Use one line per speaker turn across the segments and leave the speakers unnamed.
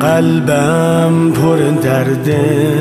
قلبم پر درده،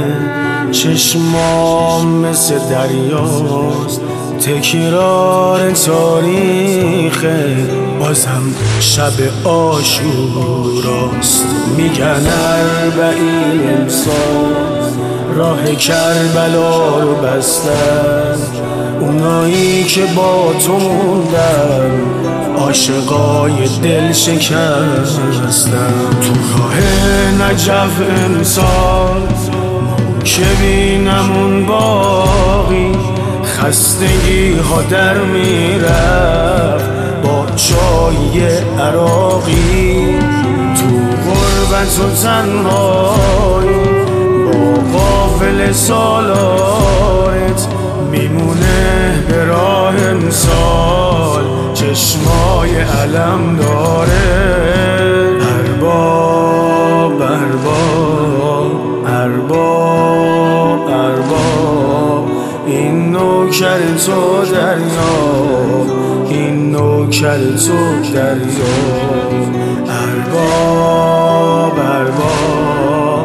چشمام مثل دریاست، تکرار تاریخه، بازم شب عاشوراست. میگن 40 امسال راه کربلا رو بستن، اونایی که با تو موندن عاشقای دل شکستن. تو راه نجف امسال که بینم اون باقی، خستگی ها در میرفت با چای عراقی. تو غربت و تنهایی با قافل سالارت، میمونه به راه امسال چشمای علم داره. ارباب ارباب ارباب ارباب، این نوکر تو دریاب، این نوکر تو دریاب. ارباب ارباب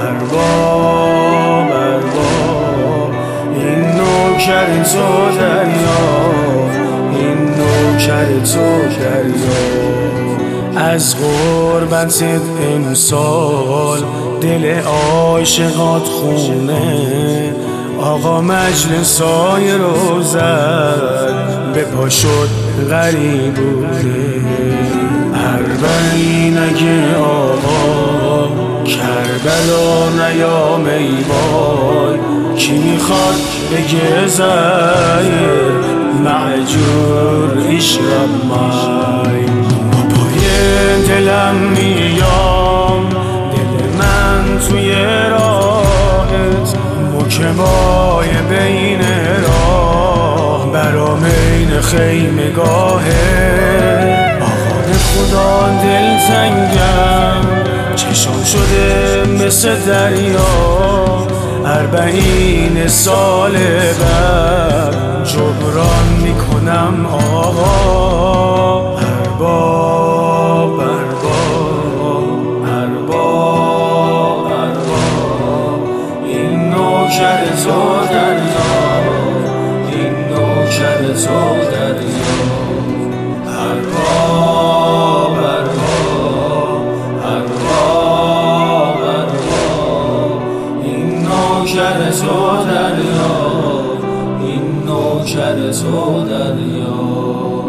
ارباب ارباب، این نوکر تو دریاب، این نوکر تو دریاب. از غربت امسال دل عاشقات خونه، آقا مجلسای رو زد به پا شد غریبونه. 40 اگه آقا کربلا نیام ای وای، کی میخواد بگه زیر معجور اشرب مای. پای دلم میام، دل من توی راهت، مکمای بین راه برام این خیمگاهه. آقا به خدا دلتنگم، چشام شده مثل دریا، 40 سال بعد جبران میکنم آقا. ارباب ارباب ارباب ارباب، این نوکر تو دریاب، این نوکر تو دریاب. ارباب ارباب ارباب ارباب، این نوکر تو دریاب، این نوکر تو دریاب.